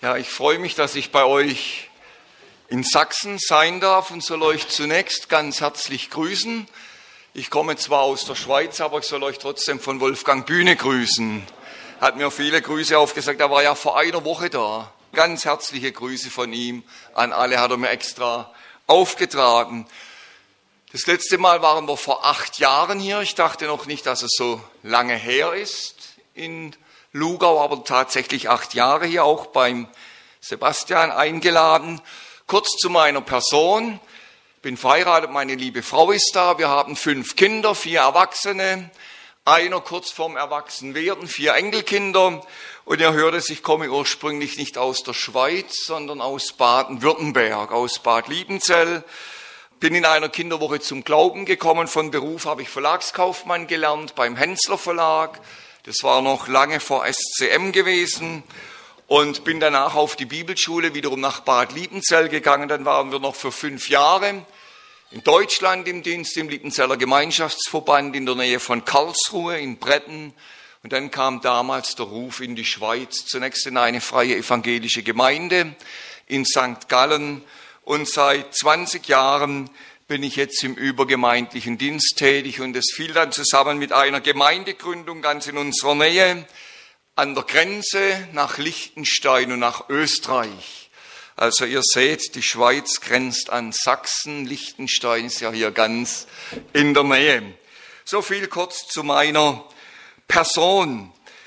Ja, ich freue mich, dass ich bei euch in Sachsen sein darf und soll euch zunächst ganz herzlich grüßen. Ich komme zwar aus der Schweiz, aber ich soll euch trotzdem von Wolfgang Bühne grüßen. Hat mir viele Grüße aufgesagt, er war ja vor einer Woche da. Ganz herzliche Grüße von ihm an alle, hat er mir extra aufgetragen. Das letzte Mal waren wir vor 8 Jahren hier. Ich dachte noch nicht, dass es so lange her ist in Lugau, aber tatsächlich 8 Jahre hier, auch beim Sebastian eingeladen. Kurz zu meiner Person. Ich bin verheiratet, meine liebe Frau ist da. Wir haben 5 Kinder, 4 Erwachsene, einer kurz vorm Erwachsenwerden, 4 Enkelkinder. Und ihr hört es, ich komme ursprünglich nicht aus der Schweiz, sondern aus Baden-Württemberg, aus Bad Liebenzell. Bin in einer Kinderwoche zum Glauben gekommen. Von Beruf habe ich Verlagskaufmann gelernt beim Hensler Verlag. Das war noch lange vor SCM gewesen. Und bin danach auf die Bibelschule wiederum nach Bad Liebenzell gegangen. Dann waren wir noch für 5 Jahre in Deutschland im Dienst im Liebenzeller Gemeinschaftsverband in der Nähe von Karlsruhe in Bretten. Und dann kam damals der Ruf in die Schweiz, zunächst in eine freie evangelische Gemeinde in St. Gallen. Und seit 20 Jahren bin ich jetzt im übergemeindlichen Dienst tätig. Und es fiel dann zusammen mit einer Gemeindegründung ganz in unserer Nähe an der Grenze nach Liechtenstein und nach Österreich. Also ihr seht, die Schweiz grenzt an Sachsen, Liechtenstein ist ja hier ganz in der Nähe. So viel kurz zu meiner Person.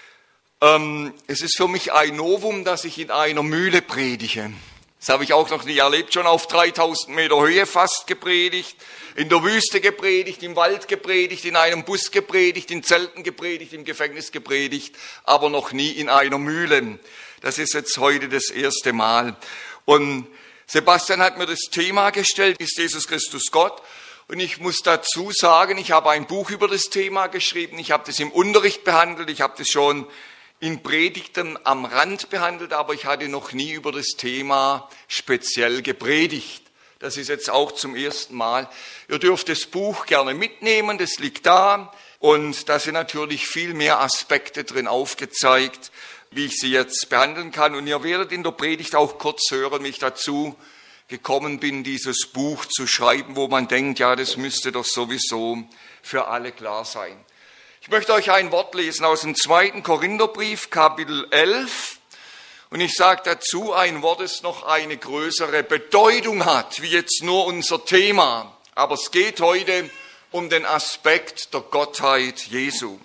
Es ist für mich ein Novum, dass ich in einer Mühle predige. Das habe ich auch noch nie erlebt, schon auf 3000 Meter Höhe fast gepredigt, in der Wüste gepredigt, im Wald gepredigt, in einem Bus gepredigt, in Zelten gepredigt, im Gefängnis gepredigt, aber noch nie in einer Mühle. Das ist jetzt heute das erste Mal. Und Sebastian hat mir das Thema gestellt, ist Jesus Christus Gott? Und ich muss dazu sagen, ich habe ein Buch über das Thema geschrieben, ich habe das im Unterricht behandelt, ich habe das schon in Predigten am Rand behandelt, aber ich hatte noch nie über das Thema speziell gepredigt. Das ist jetzt auch zum ersten Mal. Ihr dürft das Buch gerne mitnehmen, das liegt da und da sind natürlich viel mehr Aspekte drin aufgezeigt, wie ich sie jetzt behandeln kann. Und ihr werdet in der Predigt auch kurz hören, wie ich dazu gekommen bin, dieses Buch zu schreiben, wo man denkt, ja, das müsste doch sowieso für alle klar sein. Ich möchte euch ein Wort lesen aus dem 2. Korintherbrief, Kapitel 11. Und ich sage dazu ein Wort, das noch eine größere Bedeutung hat, wie jetzt nur unser Thema. Aber es geht heute um den Aspekt der Gottheit Jesu.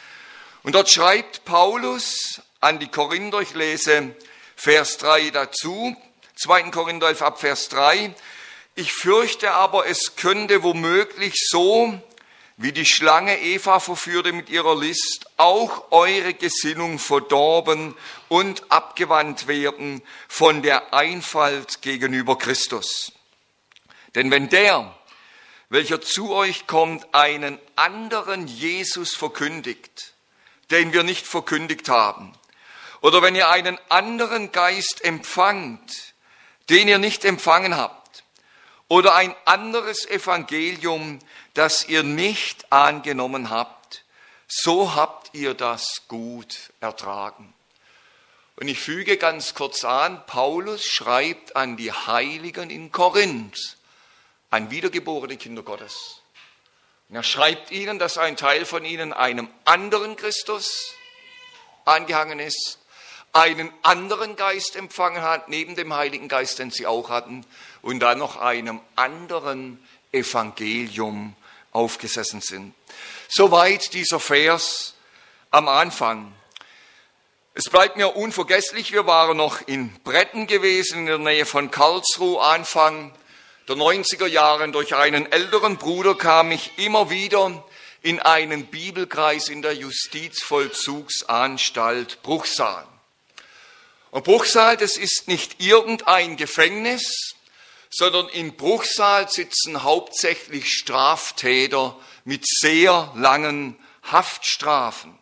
Und dort schreibt Paulus an die Korinther, ich lese Vers 3 dazu, 2. Korinther 11 ab Vers 3. Ich fürchte aber, es könnte womöglich so, wie die Schlange Eva verführte mit ihrer List, auch eure Gesinnung verdorben und abgewandt werden von der Einfalt gegenüber Christus. Denn wenn der, welcher zu euch kommt, einen anderen Jesus verkündigt, den wir nicht verkündigt haben, oder wenn ihr einen anderen Geist empfangt, den ihr nicht empfangen habt, oder ein anderes Evangelium, das ihr nicht angenommen habt, so habt ihr das gut ertragen. Und ich füge ganz kurz an, Paulus schreibt an die Heiligen in Korinth, an wiedergeborene Kinder Gottes. Und er schreibt ihnen, dass ein Teil von ihnen einem anderen Christus angehangen ist, einen anderen Geist empfangen hat, neben dem Heiligen Geist, den sie auch hatten, und dann noch einem anderen Evangelium aufgesessen sind. Soweit dieser Vers am Anfang. Es bleibt mir unvergesslich, wir waren noch in Bretten gewesen, in der Nähe von Karlsruhe, Anfang der 90er Jahre. Durch einen älteren Bruder kam ich immer wieder in einen Bibelkreis in der Justizvollzugsanstalt Bruchsal. Und Bruchsal, das ist nicht irgendein Gefängnis, sondern in Bruchsal sitzen hauptsächlich Straftäter mit sehr langen Haftstrafen.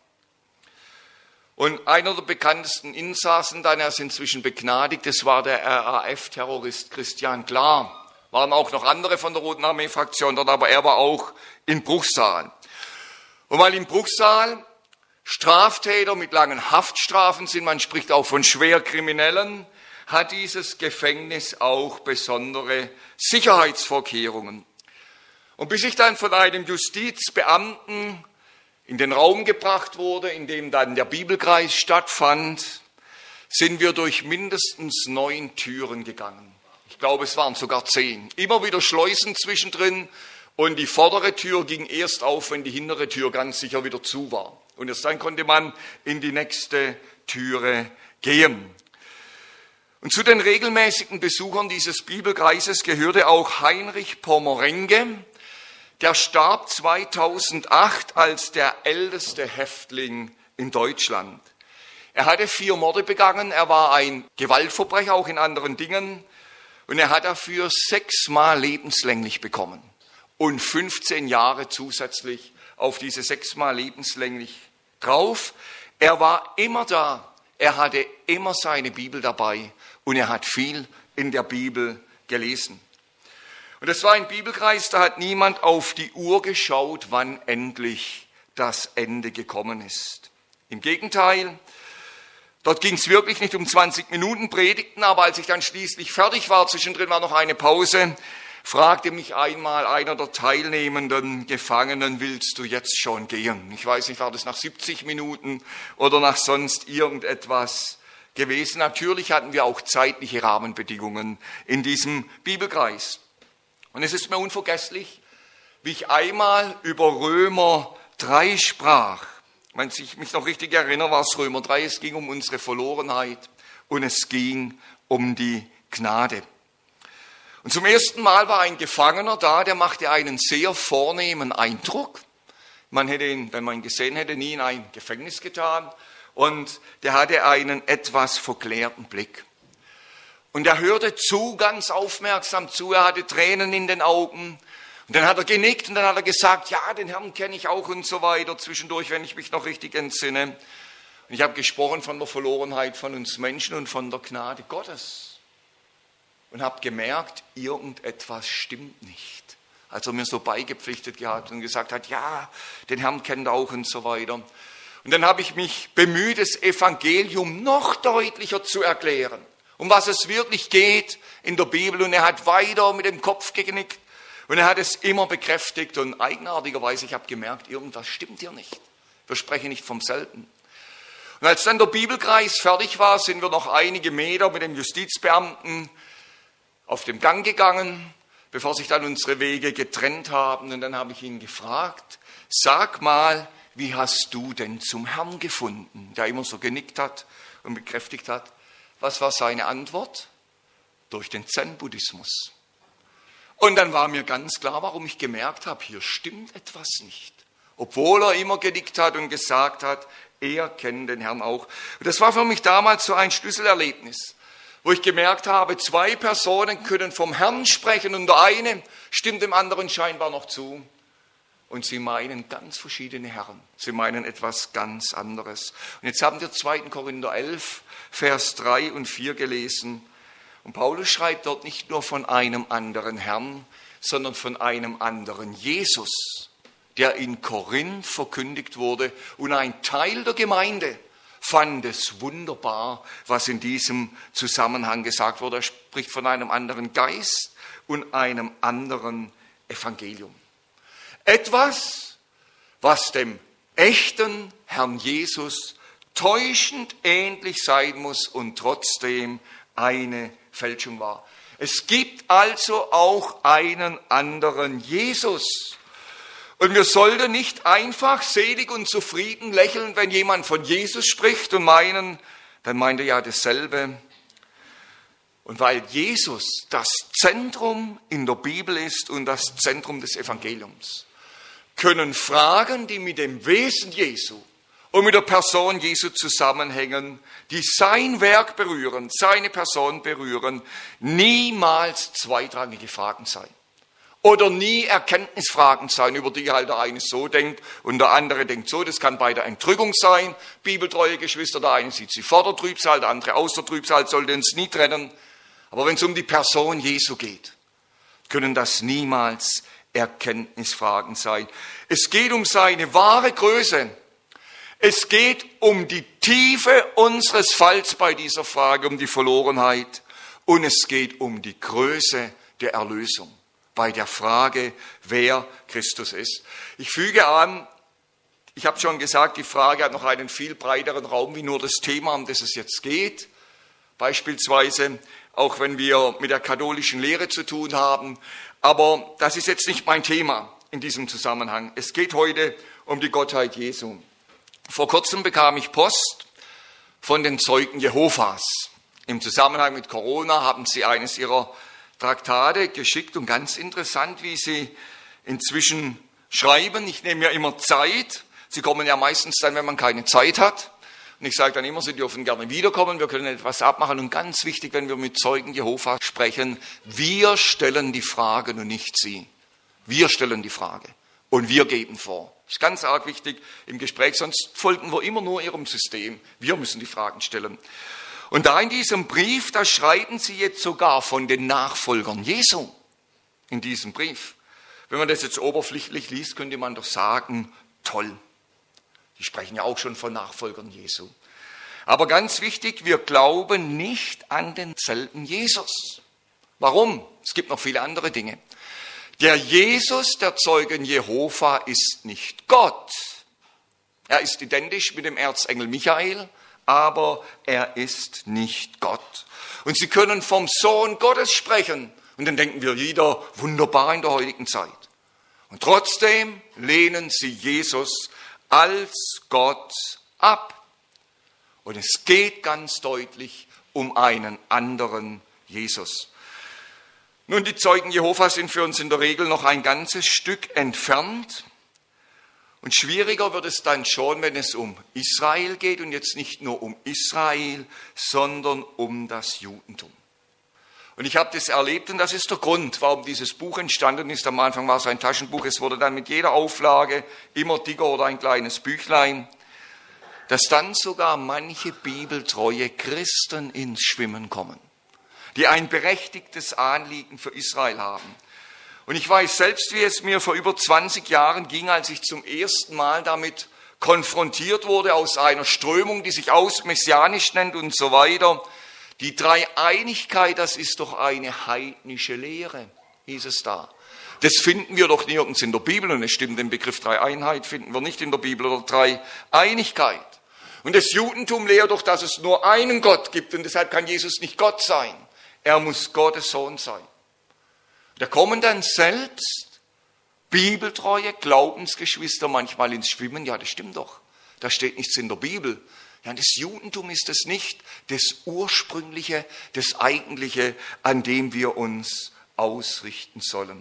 Und einer der bekanntesten Insassen, dann er ist inzwischen begnadigt, das war der RAF-Terrorist Christian Klar. Waren auch noch andere von der Roten Armee-Fraktion dort, aber er war auch in Bruchsal. Und weil in Bruchsal Straftäter mit langen Haftstrafen sind, man spricht auch von Schwerkriminellen, hat dieses Gefängnis auch besondere Sicherheitsvorkehrungen. Und bis ich dann von einem Justizbeamten in den Raum gebracht wurde, in dem dann der Bibelkreis stattfand, sind wir durch mindestens 9 Türen gegangen. Ich glaube, es waren sogar 10. Immer wieder Schleusen zwischendrin und die vordere Tür ging erst auf, wenn die hintere Tür ganz sicher wieder zu war. Und erst dann konnte man in die nächste Türe gehen. Und zu den regelmäßigen Besuchern dieses Bibelkreises gehörte auch Heinrich Pommerenke. Der starb 2008 als der älteste Häftling in Deutschland. Er hatte 4 Morde begangen, er war ein Gewaltverbrecher, auch in anderen Dingen. Und er hat dafür 6-mal lebenslänglich bekommen. Und 15 Jahre zusätzlich auf diese 6-mal lebenslänglich drauf. Er war immer da, er hatte immer seine Bibel dabei und er hat viel in der Bibel gelesen. Und es war ein Bibelkreis, da hat niemand auf die Uhr geschaut, wann endlich das Ende gekommen ist. Im Gegenteil, dort ging es wirklich nicht um 20 Minuten Predigten, aber als ich dann schließlich fertig war, zwischendrin war noch eine Pause, fragte mich einmal einer der teilnehmenden Gefangenen, willst du jetzt schon gehen? Ich weiß nicht, war das nach 70 Minuten oder nach sonst irgendetwas gewesen. Natürlich hatten wir auch zeitliche Rahmenbedingungen in diesem Bibelkreis. Und es ist mir unvergesslich, wie ich einmal über Römer 3 sprach. Wenn ich mich noch richtig erinnere, war es Römer 3, es ging um unsere Verlorenheit und es ging um die Gnade. Und zum ersten Mal war ein Gefangener da, der machte einen sehr vornehmen Eindruck. Man hätte ihn, wenn man ihn gesehen hätte, nie in ein Gefängnis getan. Und der hatte einen etwas verklärten Blick. Und er hörte zu, ganz aufmerksam zu, er hatte Tränen in den Augen. Und dann hat er genickt und dann hat er gesagt, ja, den Herrn kenne ich auch und so weiter, zwischendurch, wenn ich mich noch richtig entsinne. Und ich habe gesprochen von der Verlorenheit von uns Menschen und von der Gnade Gottes. Und habe gemerkt, irgendetwas stimmt nicht. Als er mir so beigepflichtet gehabt und gesagt hat, ja, den Herrn kennt er auch und so weiter. Und dann habe ich mich bemüht, das Evangelium noch deutlicher zu erklären, um was es wirklich geht in der Bibel. Und er hat weiter mit dem Kopf genickt und er hat es immer bekräftigt. Und eigenartigerweise, ich habe gemerkt, irgendwas stimmt hier nicht. Wir sprechen nicht vom selben. Und als dann der Bibelkreis fertig war, sind wir noch einige Meter mit dem Justizbeamten auf dem Gang gegangen, bevor sich dann unsere Wege getrennt haben. Und dann habe ich ihn gefragt, sag mal, wie hast du denn zum Herrn gefunden? Der immer so genickt hat und bekräftigt hat. Was war seine Antwort? Durch den Zen-Buddhismus. Und dann war mir ganz klar, warum ich gemerkt habe, hier stimmt etwas nicht. Obwohl er immer genickt hat und gesagt hat, er kennt den Herrn auch. Und das war für mich damals so ein Schlüsselerlebnis, wo ich gemerkt habe, 2 Personen können vom Herrn sprechen und der eine stimmt dem anderen scheinbar noch zu. Und sie meinen ganz verschiedene Herren. Sie meinen etwas ganz anderes. Und jetzt haben wir 2. Korinther 11, Vers 3 und 4 gelesen. Und Paulus schreibt dort nicht nur von einem anderen Herrn, sondern von einem anderen Jesus, der in Korinth verkündigt wurde. Und ein Teil der Gemeinde fand es wunderbar, was in diesem Zusammenhang gesagt wurde. Er spricht von einem anderen Geist und einem anderen Evangelium. Etwas, was dem echten Herrn Jesus täuschend ähnlich sein muss und trotzdem eine Fälschung war. Es gibt also auch einen anderen Jesus. Und wir sollten nicht einfach selig und zufrieden lächeln, wenn jemand von Jesus spricht und meinen, dann meint er ja dasselbe. Und weil Jesus das Zentrum in der Bibel ist und das Zentrum des Evangeliums, können Fragen, die mit dem Wesen Jesu und mit der Person Jesu zusammenhängen, die sein Werk berühren, seine Person berühren, niemals zweitrangige Fragen sein. Oder nie Erkenntnisfragen sein, über die halt der eine so denkt und der andere denkt so. Das kann bei der Entrückung sein. Bibeltreue Geschwister, der eine sieht sie vor der Trübsal, der andere aus der Trübsal, sollte uns nie trennen. Aber wenn es um die Person Jesu geht, können das niemals Erkenntnisfragen sein. Es geht um seine wahre Größe. Es geht um die Tiefe unseres Falls bei dieser Frage um die Verlorenheit und es geht um die Größe der Erlösung bei der Frage, wer Christus ist. Ich füge an, ich habe schon gesagt, die Frage hat noch einen viel breiteren Raum wie nur das Thema, um das es jetzt geht. Beispielsweise auch wenn wir mit der katholischen Lehre zu tun haben. Aber das ist jetzt nicht mein Thema in diesem Zusammenhang. Es geht heute um die Gottheit Jesu. Vor kurzem bekam ich Post von den Zeugen Jehovas. Im Zusammenhang mit Corona haben sie eines ihrer Traktate geschickt und ganz interessant, wie sie inzwischen schreiben. Ich nehme ja immer Zeit. Sie kommen ja meistens dann, wenn man keine Zeit hat. Und ich sage dann immer, Sie dürfen gerne wiederkommen, wir können etwas abmachen. Und ganz wichtig, wenn wir mit Zeugen Jehovas sprechen, wir stellen die Fragen und nicht Sie. Wir stellen die Frage und wir geben vor. Das ist ganz arg wichtig im Gespräch, sonst folgen wir immer nur Ihrem System. Wir müssen die Fragen stellen. Und da in diesem Brief, da schreiben Sie jetzt sogar von den Nachfolgern Jesu in diesem Brief. Wenn man das jetzt oberflächlich liest, könnte man doch sagen, toll. Die sprechen ja auch schon von Nachfolgern Jesu. Aber ganz wichtig, wir glauben nicht an denselben Jesus. Warum? Es gibt noch viele andere Dinge. Der Jesus der Zeugen Jehova ist nicht Gott. Er ist identisch mit dem Erzengel Michael, aber er ist nicht Gott. Und sie können vom Sohn Gottes sprechen. Und dann denken wir wieder, wunderbar in der heutigen Zeit. Und trotzdem lehnen sie Jesus als Gott ab. Und es geht ganz deutlich um einen anderen Jesus. Nun, die Zeugen Jehovas sind für uns in der Regel noch ein ganzes Stück entfernt. Und schwieriger wird es dann schon, wenn es um Israel geht und jetzt nicht nur um Israel, sondern um das Judentum. Und ich habe das erlebt und das ist der Grund, warum dieses Buch entstanden ist. Am Anfang war es ein Taschenbuch, es wurde dann mit jeder Auflage immer dicker oder ein kleines Büchlein, dass dann sogar manche bibeltreue Christen ins Schwimmen kommen, die ein berechtigtes Anliegen für Israel haben. Und ich weiß selbst, wie es mir vor über 20 Jahren ging, als ich zum ersten Mal damit konfrontiert wurde, aus einer Strömung, die sich messianisch nennt und so weiter. Die Dreieinigkeit, das ist doch eine heidnische Lehre, hieß es da. Das finden wir doch nirgends in der Bibel und es stimmt, den Begriff Dreieinheit finden wir nicht in der Bibel oder Dreieinigkeit. Und das Judentum lehrt doch, dass es nur einen Gott gibt und deshalb kann Jesus nicht Gott sein. Er muss Gottes Sohn sein. Da kommen dann selbst bibeltreue Glaubensgeschwister manchmal ins Schwimmen. Ja, das stimmt doch. Da steht nichts in der Bibel. Ja, das Judentum ist es nicht, das Ursprüngliche, das Eigentliche, an dem wir uns ausrichten sollen.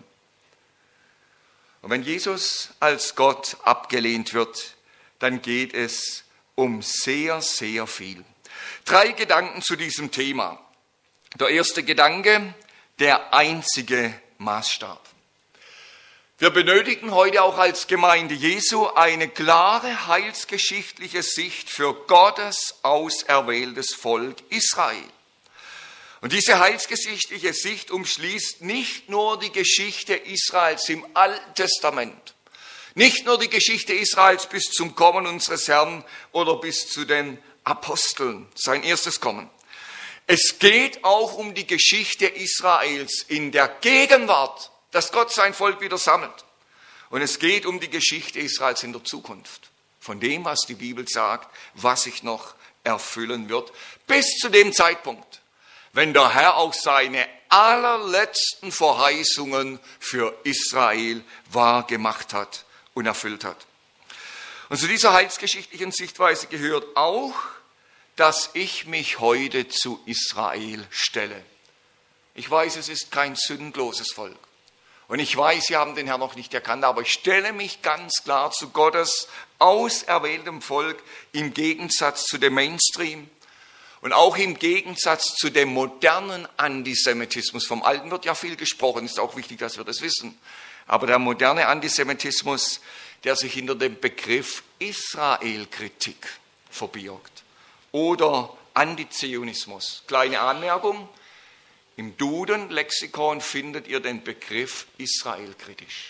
Und wenn Jesus als Gott abgelehnt wird, dann geht es um sehr, sehr viel. 3 Gedanken zu diesem Thema. Der erste Gedanke, der einzige Maßstab. Wir benötigen heute auch als Gemeinde Jesu eine klare heilsgeschichtliche Sicht für Gottes auserwähltes Volk Israel. Und diese heilsgeschichtliche Sicht umschließt nicht nur die Geschichte Israels im Alten Testament, nicht nur die Geschichte Israels bis zum Kommen unseres Herrn oder bis zu den Aposteln, sein erstes Kommen. Es geht auch um die Geschichte Israels in der Gegenwart, dass Gott sein Volk wieder sammelt. Und es geht um die Geschichte Israels in der Zukunft, von dem, was die Bibel sagt, was sich noch erfüllen wird, bis zu dem Zeitpunkt, wenn der Herr auch seine allerletzten Verheißungen für Israel wahrgemacht hat und erfüllt hat. Und zu dieser heilsgeschichtlichen Sichtweise gehört auch, dass ich mich heute zu Israel stelle. Ich weiß, es ist kein sündloses Volk. Und ich weiß, sie haben den Herrn noch nicht erkannt, aber ich stelle mich ganz klar zu Gottes auserwähltem Volk im Gegensatz zu dem Mainstream und auch im Gegensatz zu dem modernen Antisemitismus. Vom Alten wird ja viel gesprochen, ist auch wichtig, dass wir das wissen. Aber der moderne Antisemitismus, der sich hinter dem Begriff Israelkritik verbirgt. Oder Antizionismus. Kleine Anmerkung, im Duden-Lexikon findet ihr den Begriff israelkritisch.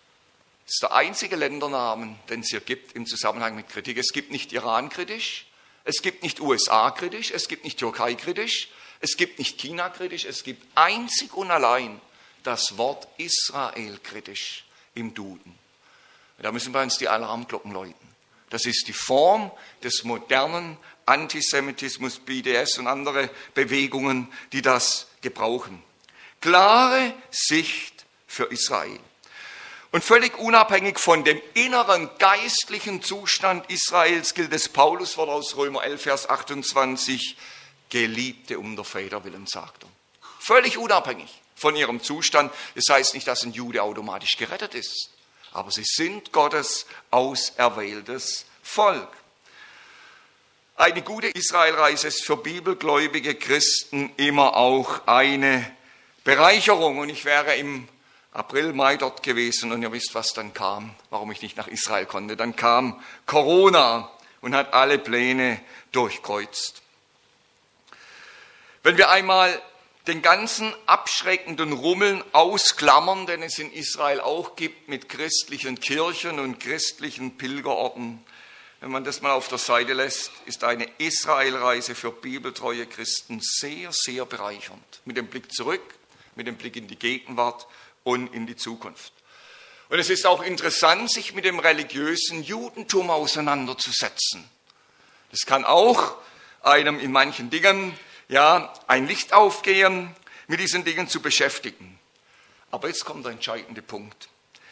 Das ist der einzige Ländernamen, den es hier gibt im Zusammenhang mit Kritik. Es gibt nicht Iran-kritisch, Es gibt nicht USA-kritisch, es gibt nicht Türkei-kritisch, es gibt nicht China-kritisch, es gibt einzig und allein das Wort Israel-kritisch im Duden. Da müssen bei uns die Alarmglocken läuten. Das ist die Form des modernen Antisemitismus, BDS und andere Bewegungen, die das gebrauchen. Klare Sicht für Israel. Und völlig unabhängig von dem inneren geistlichen Zustand Israels gilt das Pauluswort aus Römer 11, Vers 28, Geliebte um der Väter willen, sagt er. Völlig unabhängig von ihrem Zustand. Das heißt nicht, dass ein Jude automatisch gerettet ist, aber sie sind Gottes auserwähltes Volk. Eine gute Israelreise ist für bibelgläubige Christen immer auch eine Bereicherung. Und ich wäre im April, Mai dort gewesen und ihr wisst, was dann kam, warum ich nicht nach Israel konnte. Dann kam Corona und hat alle Pläne durchkreuzt. Wenn wir einmal den ganzen abschreckenden Rummeln ausklammern, den es in Israel auch gibt mit christlichen Kirchen und christlichen Pilgerorten, wenn man das mal auf der Seite lässt, ist eine Israelreise für bibeltreue Christen sehr, sehr bereichernd. Mit dem Blick zurück, mit dem Blick in die Gegenwart und in die Zukunft. Und es ist auch interessant, sich mit dem religiösen Judentum auseinanderzusetzen. Das kann auch einem in manchen Dingen ein Licht aufgehen, mit diesen Dingen zu beschäftigen. Aber jetzt kommt der entscheidende Punkt.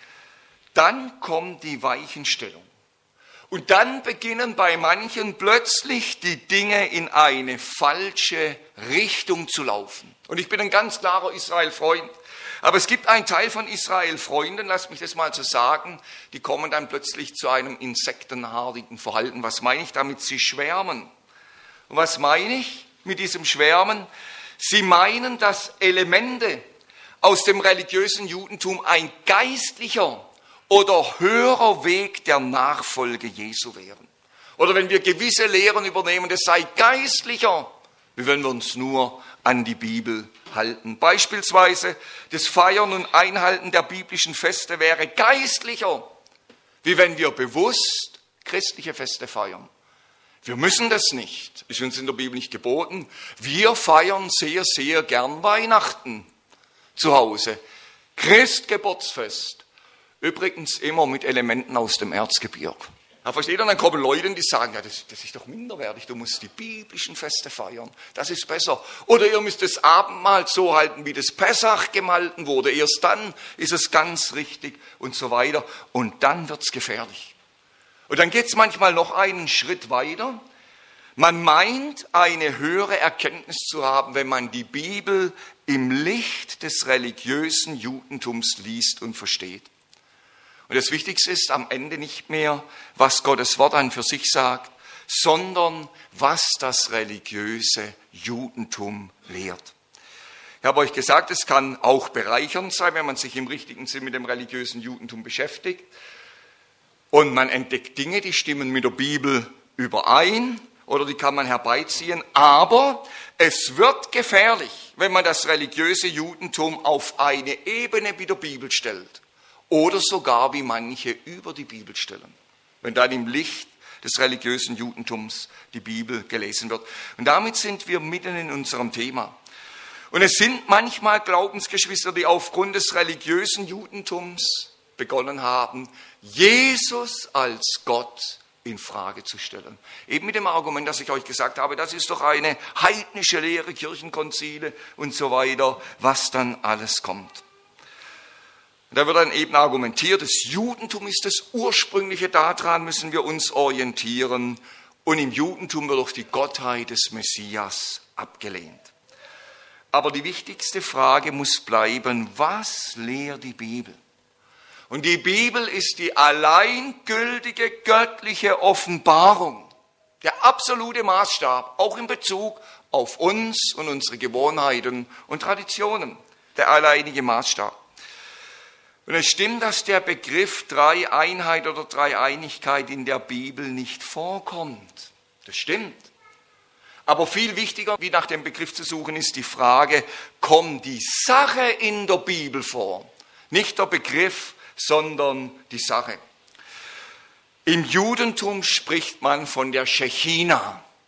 Dann kommt die Weichenstellung. Und dann beginnen bei manchen plötzlich die Dinge in eine falsche Richtung zu laufen. Und ich bin ein ganz klarer Israel-Freund. Aber es gibt einen Teil von Israel-Freunden, lasst mich das mal so sagen, die kommen dann plötzlich zu einem insektenartigen Verhalten. Was meine ich damit? Sie schwärmen. Und was meine ich mit diesem Schwärmen? Sie meinen, dass Elemente aus dem religiösen Judentum ein geistlicher oder höherer Weg der Nachfolge Jesu wären. Oder wenn wir gewisse Lehren übernehmen, das sei geistlicher, wie wenn wir uns nur an die Bibel halten. Beispielsweise das Feiern und Einhalten der biblischen Feste wäre geistlicher, wie wenn wir bewusst christliche Feste feiern. Wir müssen das nicht, ist uns in der Bibel nicht geboten. Wir feiern sehr, sehr gern Weihnachten zu Hause. Christgeburtsfest, übrigens immer mit Elementen aus dem Erzgebirge. Da versteht ihr, dann kommen Leute, die sagen, ja, das ist doch minderwertig, du musst die biblischen Feste feiern, das ist besser. Oder ihr müsst das Abendmahl so halten, wie das Pessach gehalten wurde, erst dann ist es ganz richtig und so weiter. Und dann wird es gefährlich. Und dann geht es manchmal noch einen Schritt weiter. Man meint, eine höhere Erkenntnis zu haben, wenn man die Bibel im Licht des religiösen Judentums liest und versteht. Und das Wichtigste ist am Ende nicht mehr, was Gottes Wort an für sich sagt, sondern was das religiöse Judentum lehrt. Ich habe euch gesagt, es kann auch bereichernd sein, wenn man sich im richtigen Sinn mit dem religiösen Judentum beschäftigt. Und man entdeckt Dinge, die stimmen mit der Bibel überein oder die kann man herbeiziehen. Aber es wird gefährlich, wenn man das religiöse Judentum auf eine Ebene mit der Bibel stellt. Oder sogar wie manche über die Bibel stellen, wenn dann im Licht des religiösen Judentums die Bibel gelesen wird. Und damit sind wir mitten in unserem Thema. Und es sind manchmal Glaubensgeschwister, die aufgrund des religiösen Judentums begonnen haben, Jesus als Gott in Frage zu stellen. Eben mit dem Argument, das ich euch gesagt habe, das ist doch eine heidnische Lehre, Kirchenkonzile und so weiter, was dann alles kommt. Und da wird dann eben argumentiert, das Judentum ist das Ursprüngliche, daran müssen wir uns orientieren. Und im Judentum wird auch die Gottheit des Messias abgelehnt. Aber die wichtigste Frage muss bleiben, was lehrt die Bibel? Und die Bibel ist die alleingültige göttliche Offenbarung, der absolute Maßstab, auch in Bezug auf uns und unsere Gewohnheiten und Traditionen, der alleinige Maßstab. Und es stimmt, dass der Begriff Dreieinheit oder Dreieinigkeit in der Bibel nicht vorkommt. Das stimmt. Aber viel wichtiger, wie nach dem Begriff zu suchen, ist die Frage, kommt die Sache in der Bibel vor? Nicht der Begriff, sondern die Sache. Im Judentum spricht man von der Shechina.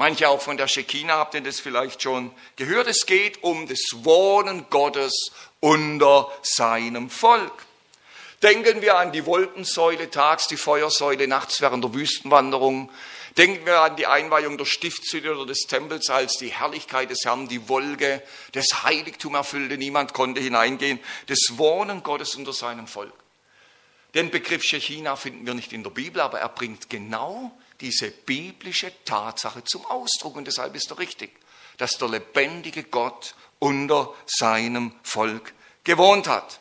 Manche auch von der Schekina, habt ihr das vielleicht schon gehört. Es geht um das Wohnen Gottes unter seinem Volk. Denken wir an die Wolkensäule tags, die Feuersäule nachts während der Wüstenwanderung. Denken wir an die Einweihung der Stiftshütte oder des Tempels, als die Herrlichkeit des Herrn die Wolke des Heiligtums erfüllte. Niemand konnte hineingehen. Das Wohnen Gottes unter seinem Volk. Den Begriff Schekina finden wir nicht in der Bibel, aber er bringt genau diese biblische Tatsache zum Ausdruck. Und deshalb ist er richtig, dass der lebendige Gott unter seinem Volk gewohnt hat.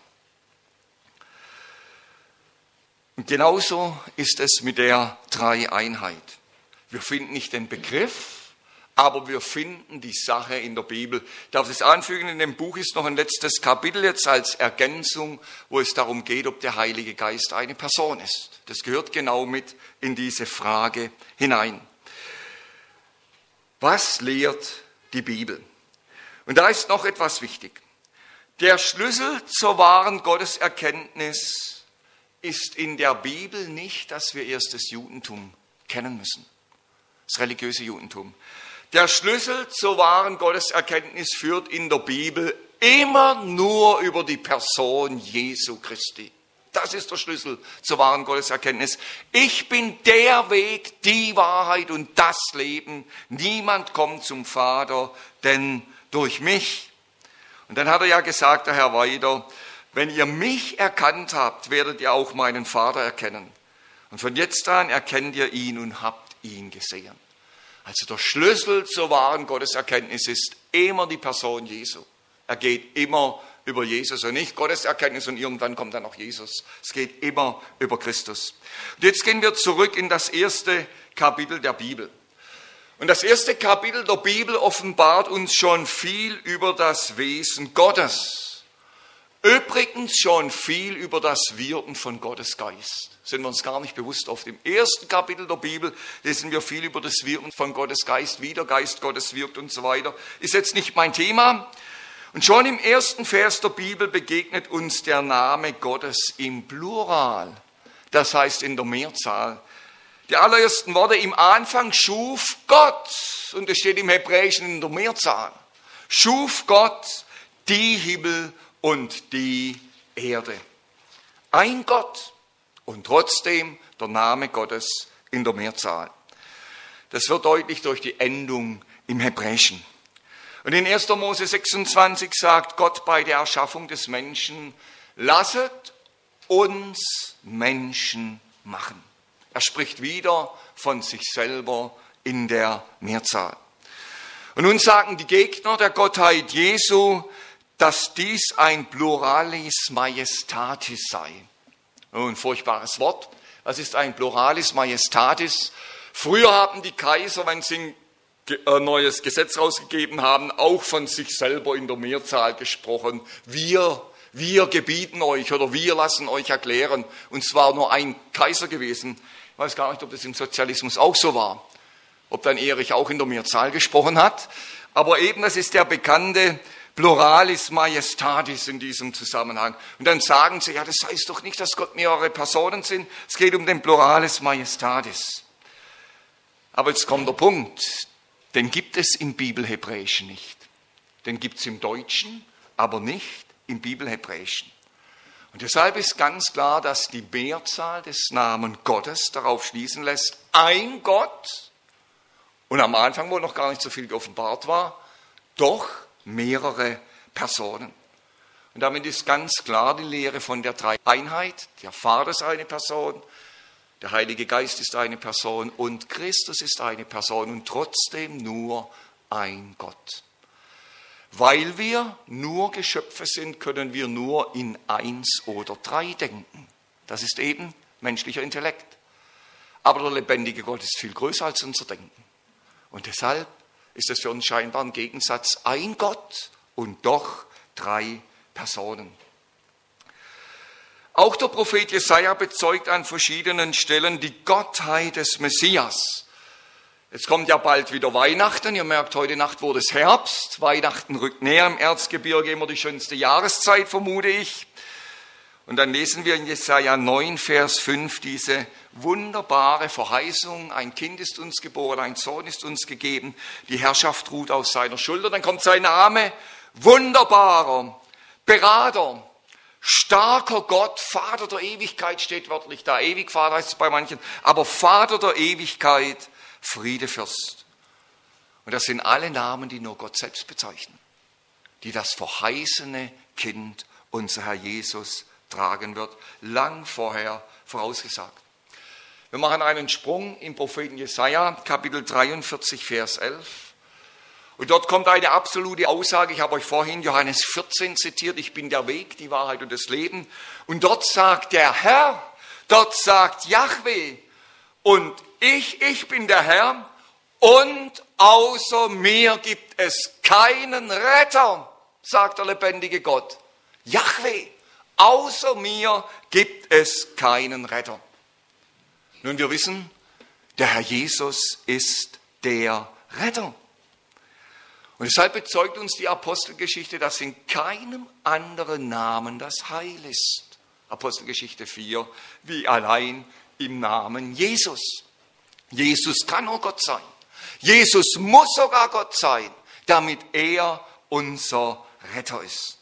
Und genauso ist es mit der Dreieinheit. Wir finden nicht den Begriff, aber wir finden die Sache in der Bibel. Ich darf es anfügen, in dem Buch ist noch ein letztes Kapitel jetzt als Ergänzung, wo es darum geht, ob der Heilige Geist eine Person ist. Das gehört genau mit in diese Frage hinein. Was lehrt die Bibel? Und da ist noch etwas wichtig. Der Schlüssel zur wahren Gotteserkenntnis ist in der Bibel nicht, dass wir erst das Judentum kennen müssen. Das religiöse Judentum. Der Schlüssel zur wahren Gotteserkenntnis führt in der Bibel immer nur über die Person Jesu Christi. Das ist der Schlüssel zur wahren Gotteserkenntnis. Ich bin der Weg, die Wahrheit und das Leben. Niemand kommt zum Vater, denn durch mich. Und dann hat er ja gesagt, der Herr weiter, wenn ihr mich erkannt habt, werdet ihr auch meinen Vater erkennen. Und von jetzt an erkennt ihr ihn und habt ihn gesehen. Also der Schlüssel zur wahren Gotteserkenntnis ist immer die Person Jesu. Er geht immer über Jesus und nicht Gotteserkenntnis und irgendwann kommt dann noch Jesus. Es geht immer über Christus. Und jetzt gehen wir zurück in das erste Kapitel der Bibel. Und das erste Kapitel der Bibel offenbart uns schon viel über das Wesen Gottes. Übrigens schon viel über das Wirken von Gottes Geist. Sind wir uns gar nicht bewusst. Auf dem ersten Kapitel der Bibel lesen wir viel über das Wirken von Gottes Geist, wie der Geist Gottes wirkt und so weiter. Ist jetzt nicht mein Thema. Und schon im ersten Vers der Bibel begegnet uns der Name Gottes im Plural. Das heißt in der Mehrzahl. Die allerersten Worte im Anfang schuf Gott. Und das steht im Hebräischen in der Mehrzahl. Schuf Gott die Himmel und die Erde. Ein Gott und trotzdem der Name Gottes in der Mehrzahl. Das wird deutlich durch die Endung im Hebräischen. Und in 1. Mose 26 sagt Gott bei der Erschaffung des Menschen, lasset uns Menschen machen. Er spricht wieder von sich selber in der Mehrzahl. Und nun sagen die Gegner der Gottheit Jesu, dass dies ein Pluralis Majestatis sei. Ein furchtbares Wort. Was ist ein Pluralis Majestatis? Früher haben die Kaiser, wenn sie ein neues Gesetz rausgegeben haben, auch von sich selber in der Mehrzahl gesprochen. Wir gebieten euch oder wir lassen euch erklären. Und es war nur ein Kaiser gewesen. Ich weiß gar nicht, ob das im Sozialismus auch so war. Ob dann Erich auch in der Mehrzahl gesprochen hat. Aber eben, das ist der bekannte Pluralis Majestatis in diesem Zusammenhang. Und dann sagen sie, ja, das heißt doch nicht, dass Gott mehrere Personen sind. Es geht um den Pluralis Majestatis. Aber jetzt kommt der Punkt. Den gibt es im Bibelhebräischen nicht. Den gibt es im Deutschen, aber nicht im Bibelhebräischen. Und deshalb ist ganz klar, dass die Mehrzahl des Namen Gottes darauf schließen lässt, ein Gott, und am Anfang, wo noch gar nicht so viel geoffenbart war, doch mehrere Personen. Und damit ist ganz klar die Lehre von der Dreieinheit. Der Vater ist eine Person, der Heilige Geist ist eine Person und Christus ist eine Person und trotzdem nur ein Gott. Weil wir nur Geschöpfe sind, können wir nur in 1 oder 3 denken. Das ist eben menschlicher Intellekt. Aber der lebendige Gott ist viel größer als unser Denken. Und deshalb ist es für uns scheinbar ein Gegensatz, ein Gott und doch 3 Personen. Auch der Prophet Jesaja bezeugt an verschiedenen Stellen die Gottheit des Messias. Jetzt kommt ja bald wieder Weihnachten. Ihr merkt, heute Nacht wurde es Herbst. Weihnachten rückt näher. Im Erzgebirge immer die schönste Jahreszeit, vermute ich. Und dann lesen wir in Jesaja 9, Vers 5 diese wunderbare Verheißung. Ein Kind ist uns geboren, ein Sohn ist uns gegeben, die Herrschaft ruht auf seiner Schulter. Dann kommt sein Name, wunderbarer Berater, starker Gott, Vater der Ewigkeit steht wörtlich da. Ewig Vater heißt es bei manchen, aber Vater der Ewigkeit, Friedefürst. Und das sind alle Namen, die nur Gott selbst bezeichnen, die das verheißene Kind, unser Herr Jesus, tragen wird, lang vorher vorausgesagt. Wir machen einen Sprung im Propheten Jesaja, Kapitel 43, Vers 11. Und dort kommt eine absolute Aussage, ich habe euch vorhin Johannes 14 zitiert, ich bin der Weg, die Wahrheit und das Leben. Und dort sagt der Herr, dort sagt Jahwe, und ich bin der Herr, und außer mir gibt es keinen Retter, sagt der lebendige Gott. Jahwe, außer mir gibt es keinen Retter. Nun, wir wissen, der Herr Jesus ist der Retter. Und deshalb bezeugt uns die Apostelgeschichte, dass in keinem anderen Namen das Heil ist. Apostelgeschichte 4, wie allein im Namen Jesus. Jesus kann nur Gott sein. Jesus muss sogar Gott sein, damit er unser Retter ist.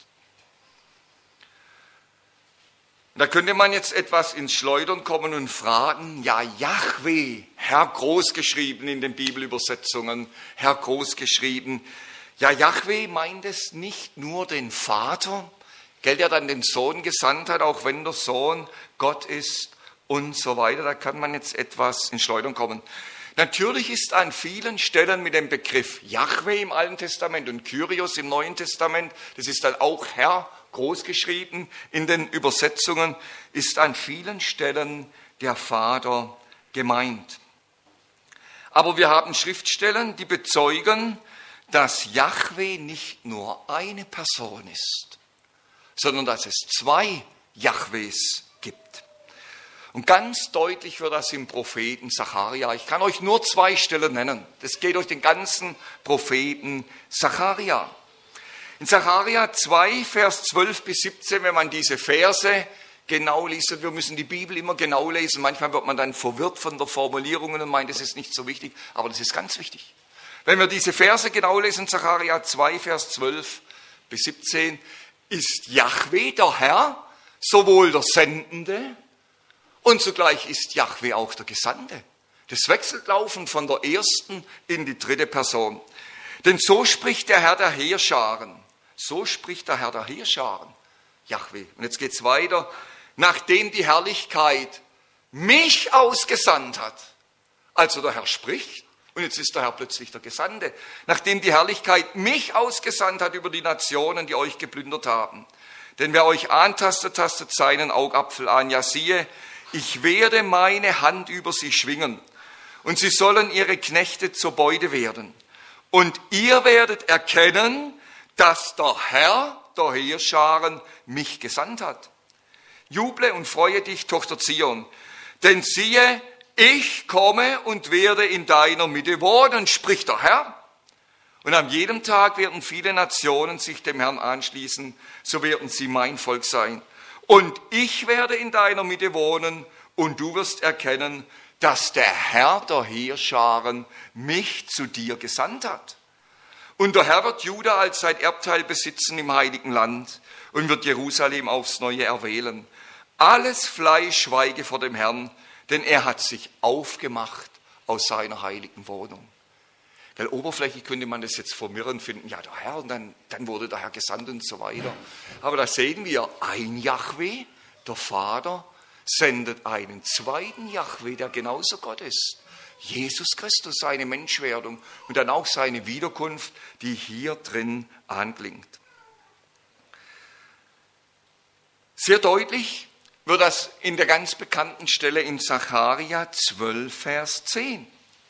Da könnte man jetzt etwas ins Schleudern kommen und fragen, ja, Jahwe, Herr großgeschrieben in den Bibelübersetzungen, Herr großgeschrieben. Ja, Jahwe meint es nicht nur den Vater, der dann den Sohn gesandt hat, auch wenn der Sohn Gott ist und so weiter. Da kann man jetzt etwas ins Schleudern kommen. Natürlich ist an vielen Stellen mit dem Begriff Jahwe im Alten Testament und Kyrios im Neuen Testament, das ist dann auch Herr großgeschrieben in den Übersetzungen, ist an vielen Stellen der Vater gemeint. Aber wir haben Schriftstellen, die bezeugen, dass Jahwe nicht nur eine Person ist, sondern dass es zwei Jahwes gibt. Und ganz deutlich wird das im Propheten Sacharja. Ich kann euch nur 2 Stellen nennen. Das geht durch den ganzen Propheten Sacharja. In Sacharja 2, Vers 12 bis 17, wenn man diese Verse genau liest, wir müssen die Bibel immer genau lesen, manchmal wird man dann verwirrt von der Formulierung und meint, das ist nicht so wichtig, aber das ist ganz wichtig. Wenn wir diese Verse genau lesen, Sacharja 2, Vers 12 bis 17, ist Jahwe der Herr, sowohl der Sendende, und zugleich ist Jahwe auch der Gesandte. Das wechselt laufend von der ersten in die dritte Person. Denn so spricht der Herr der Heerscharen. So spricht der Herr der Heerscharen, Jahwe. Und jetzt geht's weiter. Nachdem die Herrlichkeit mich ausgesandt hat. Also der Herr spricht und jetzt ist der Herr plötzlich der Gesandte. Nachdem die Herrlichkeit mich ausgesandt hat über die Nationen, die euch geplündert haben. Denn wer euch antastet, tastet seinen Augapfel an. Ja, siehe, ich werde meine Hand über sie schwingen und sie sollen ihre Knechte zur Beute werden. Und ihr werdet erkennen, dass der Herr der Heerscharen mich gesandt hat. Juble und freue dich, Tochter Zion, denn siehe, ich komme und werde in deiner Mitte wohnen, spricht der Herr. Und an jedem Tag werden viele Nationen sich dem Herrn anschließen, so werden sie mein Volk sein. Und ich werde in deiner Mitte wohnen und du wirst erkennen, dass der Herr der Heerscharen mich zu dir gesandt hat. Und der Herr wird Juda als sein Erbteil besitzen im heiligen Land und wird Jerusalem aufs Neue erwählen. Alles Fleisch schweige vor dem Herrn, denn er hat sich aufgemacht aus seiner heiligen Wohnung. Weil oberflächlich könnte man das jetzt verwirrend finden, ja der Herr, und dann wurde der Herr gesandt und so weiter. Aber da sehen wir, ein Jahwe, der Vater, sendet einen zweiten Jahwe, der genauso Gott ist. Jesus Christus, seine Menschwerdung und dann auch seine Wiederkunft, die hier drin anklingt. Sehr deutlich wird das in der ganz bekannten Stelle in Sacharja 12, Vers 10.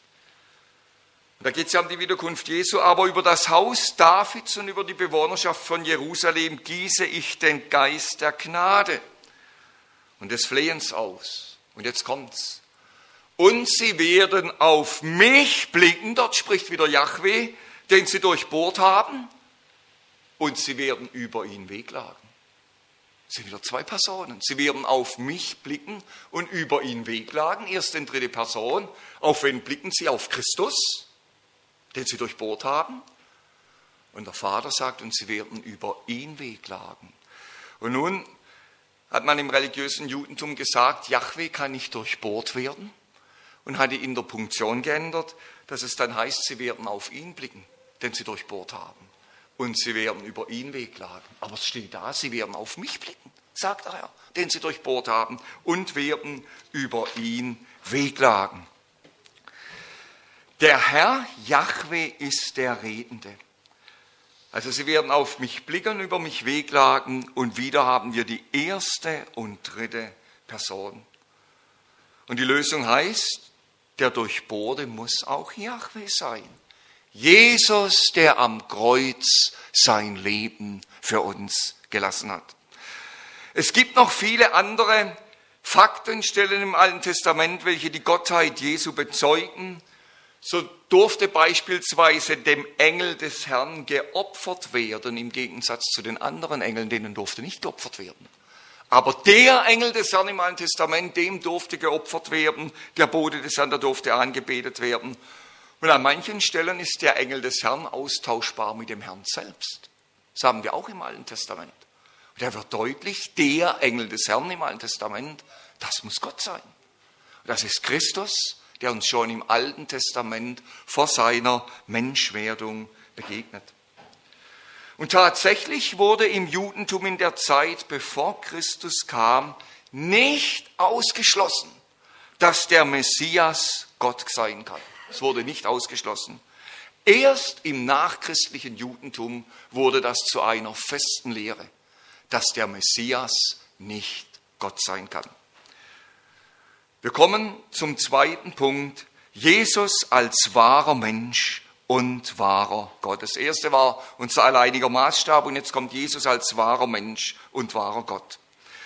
Da geht es ja um die Wiederkunft Jesu, aber über das Haus Davids und über die Bewohnerschaft von Jerusalem gieße ich den Geist der Gnade und des Flehens aus. Und jetzt kommt's. Und sie werden auf mich blicken, dort spricht wieder Jahwe, den sie durchbohrt haben, und sie werden über ihn wehklagen. Es sind wieder zwei Personen. Sie werden auf mich blicken und über ihn wehklagen. Erst in dritte Person. Auf wen blicken sie? Auf Christus, den sie durchbohrt haben. Und der Vater sagt, und sie werden über ihn wehklagen. Und nun hat man im religiösen Judentum gesagt, Jahwe kann nicht durchbohrt werden. Und hat die Interpunktion geändert, dass es dann heißt, sie werden auf ihn blicken, den sie durchbohrt haben. Und sie werden über ihn wehklagen. Aber es steht da, sie werden auf mich blicken, sagt der Herr, den sie durchbohrt haben, und werden über ihn wehklagen. Der Herr, Jahwe, ist der Redende. Also sie werden auf mich blicken, über mich wehklagen, und wieder haben wir die erste und dritte Person. Und die Lösung heißt, der Durchbohrte muss auch Jahwe sein. Jesus, der am Kreuz sein Leben für uns gelassen hat. Es gibt noch viele andere Faktenstellen im Alten Testament, welche die Gottheit Jesu bezeugen. So durfte beispielsweise dem Engel des Herrn geopfert werden, im Gegensatz zu den anderen Engeln, denen durfte nicht geopfert werden. Aber der Engel des Herrn im Alten Testament, dem durfte geopfert werden, der Bote des Herrn, der durfte angebetet werden. Und an manchen Stellen ist der Engel des Herrn austauschbar mit dem Herrn selbst. Das haben wir auch im Alten Testament. Und da wird deutlich, der Engel des Herrn im Alten Testament, das muss Gott sein. Und das ist Christus, der uns schon im Alten Testament vor seiner Menschwerdung begegnet. Und tatsächlich wurde im Judentum in der Zeit, bevor Christus kam, nicht ausgeschlossen, dass der Messias Gott sein kann. Es wurde nicht ausgeschlossen. Erst im nachchristlichen Judentum wurde das zu einer festen Lehre, dass der Messias nicht Gott sein kann. Wir kommen zum zweiten Punkt, Jesus als wahrer Mensch und wahrer Gott. Das erste war unser alleiniger Maßstab und jetzt kommt Jesus als wahrer Mensch und wahrer Gott.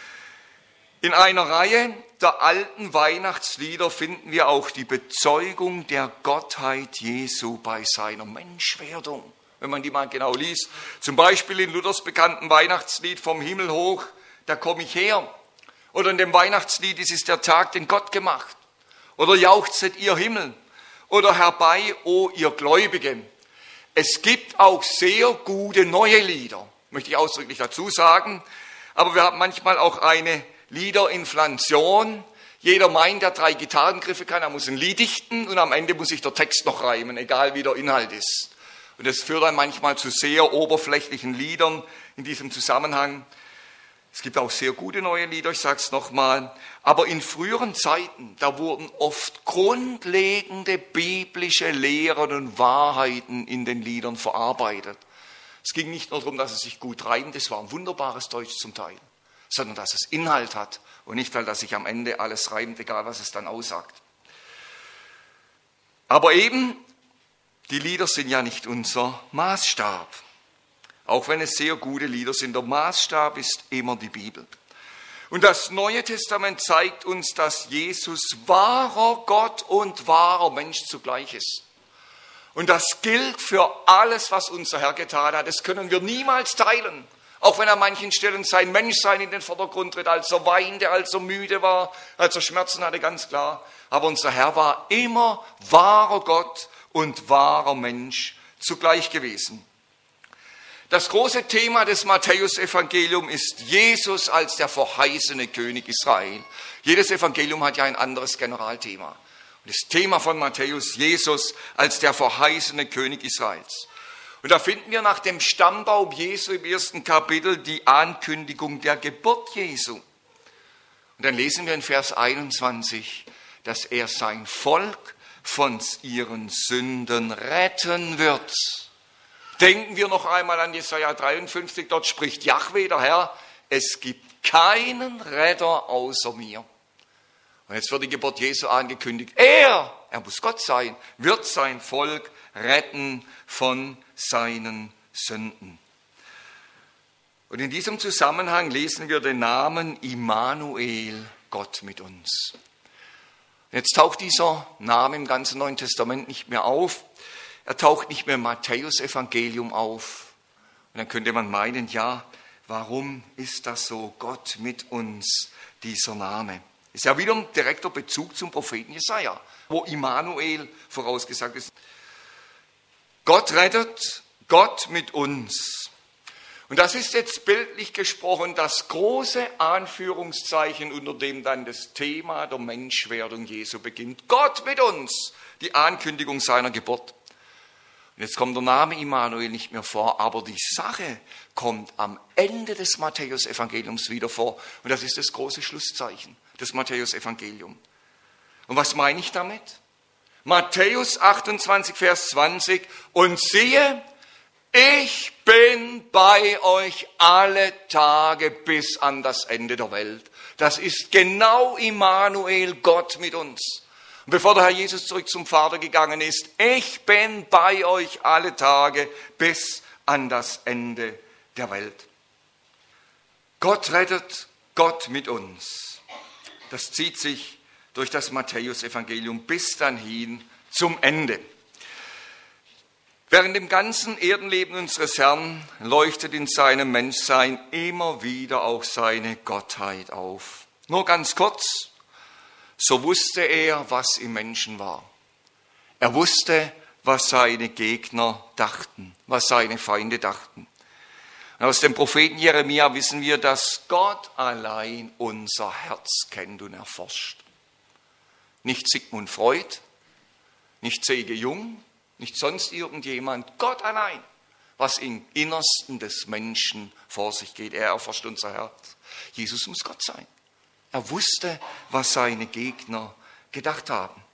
In einer Reihe der alten Weihnachtslieder finden wir auch die Bezeugung der Gottheit Jesu bei seiner Menschwerdung. Wenn man die mal genau liest, zum Beispiel in Luthers bekannten Weihnachtslied Vom Himmel hoch, da komme ich her. Oder in dem Weihnachtslied, es ist der Tag, den Gott gemacht. Oder jauchzet ihr Himmel. Oder herbei, o ihr Gläubigen. Es gibt auch sehr gute neue Lieder, möchte ich ausdrücklich dazu sagen. Aber wir haben manchmal auch eine Liederinflation. Jeder meint, der 3 Gitarrengriffe kann, er muss ein Lied dichten und am Ende muss sich der Text noch reimen, egal wie der Inhalt ist. Und das führt dann manchmal zu sehr oberflächlichen Liedern in diesem Zusammenhang. Es gibt auch sehr gute neue Lieder, ich sage es nochmal. Aber in früheren Zeiten, da wurden oft grundlegende biblische Lehren und Wahrheiten in den Liedern verarbeitet. Es ging nicht nur darum, dass es sich gut reimt, es war ein wunderbares Deutsch zum Teil, sondern dass es Inhalt hat und nicht, weil das sich am Ende alles reimt, egal was es dann aussagt. Aber eben, die Lieder sind ja nicht unser Maßstab. Auch wenn es sehr gute Lieder sind, der Maßstab ist immer die Bibel. Und das Neue Testament zeigt uns, dass Jesus wahrer Gott und wahrer Mensch zugleich ist. Und das gilt für alles, was unser Herr getan hat. Das können wir niemals teilen. Auch wenn an manchen Stellen sein Menschsein in den Vordergrund tritt, als er weinte, als er müde war, als er Schmerzen hatte, ganz klar. Aber unser Herr war immer wahrer Gott und wahrer Mensch zugleich gewesen. Das große Thema des Matthäus-Evangeliums ist Jesus als der verheißene König Israel. Jedes Evangelium hat ja ein anderes Generalthema. Und das Thema von Matthäus, Jesus als der verheißene König Israels. Und da finden wir nach dem Stammbaum Jesu im 1. Kapitel die Ankündigung der Geburt Jesu. Und dann lesen wir in Vers 21, dass er sein Volk von ihren Sünden retten wird. Denken wir noch einmal an Jesaja 53, dort spricht Jahwe, der Herr, es gibt keinen Retter außer mir. Und jetzt wird die Geburt Jesu angekündigt. Er muss Gott sein, wird sein Volk retten von seinen Sünden. Und in diesem Zusammenhang lesen wir den Namen Immanuel, Gott mit uns. Jetzt taucht dieser Name im ganzen Neuen Testament nicht mehr auf. Er taucht nicht mehr im Matthäus-Evangelium auf. Und dann könnte man meinen, ja, Warum ist das so? Gott mit uns, dieser Name. Ist ja wieder ein direkter Bezug zum Propheten Jesaja, wo Immanuel vorausgesagt ist. Gott rettet, Gott mit uns. Und das ist jetzt bildlich gesprochen das große Anführungszeichen, unter dem dann das Thema der Menschwerdung Jesu beginnt. Gott mit uns, die Ankündigung seiner Geburt. Und jetzt kommt der Name Immanuel nicht mehr vor, aber die Sache kommt am Ende des Matthäus-Evangeliums wieder vor. Und das ist das große Schlusszeichen des Matthäus-Evangeliums. Und was meine ich damit? Matthäus 28, Vers 20. Und siehe, ich bin bei euch alle Tage bis an das Ende der Welt. Das ist genau Immanuel, Gott mit uns. Und bevor der Herr Jesus zurück zum Vater gegangen ist, ich bin bei euch alle Tage bis an das Ende der Welt. Gott rettet, Gott mit uns. Das zieht sich durch das Matthäus-Evangelium bis dann hin zum Ende. Während dem ganzen Erdenleben unseres Herrn leuchtet in seinem Menschsein immer wieder auch seine Gottheit auf. Nur ganz kurz. So wusste er, was im Menschen war. Er wusste, was seine Gegner dachten, was seine Feinde dachten. Und aus dem Propheten Jeremia wissen wir, dass Gott allein unser Herz kennt und erforscht. Nicht Sigmund Freud, nicht C.G. Jung, nicht sonst irgendjemand. Gott allein, was im Innersten des Menschen vor sich geht. Er erforscht unser Herz. Jesus muss Gott sein. Er wusste, was seine Gegner gedacht haben.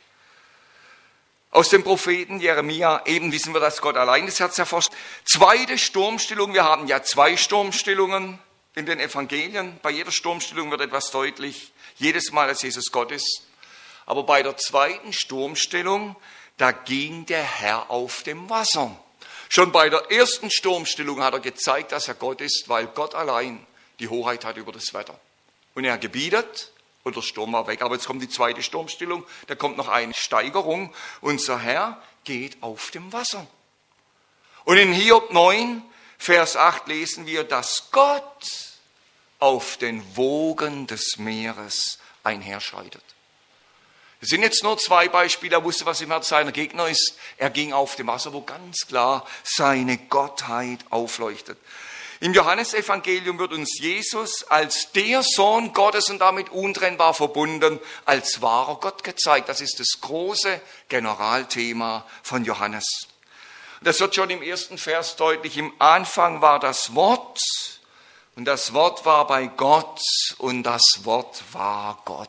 Aus dem Propheten Jeremia eben wissen wir, dass Gott allein das Herz erforscht. Zweite Sturmstillung, wir haben ja 2 Sturmstillungen in den Evangelien. Bei jeder Sturmstillung wird etwas deutlich, jedes Mal, dass Jesus Gott ist. Aber bei der zweiten Sturmstillung, da ging der Herr auf dem Wasser. Schon bei der ersten Sturmstillung hat er gezeigt, dass er Gott ist, weil Gott allein die Hoheit hat über das Wetter. Und er gebietet und der Sturm war weg. Aber jetzt kommt die zweite Sturmstillung, da kommt noch eine Steigerung. Unser Herr geht auf dem Wasser. Und in Hiob 9, Vers 8 lesen wir, dass Gott auf den Wogen des Meeres einherschreitet. Es sind jetzt nur 2 Beispiele. Er wusste, was im Herzen seiner Gegner ist. Er ging auf dem Wasser, wo ganz klar seine Gottheit aufleuchtet. Im Johannesevangelium wird uns Jesus als der Sohn Gottes und damit untrennbar verbunden, als wahrer Gott gezeigt. Das ist das große Generalthema von Johannes. Und das wird schon im ersten Vers deutlich. Im Anfang war das Wort und das Wort war bei Gott und das Wort war Gott.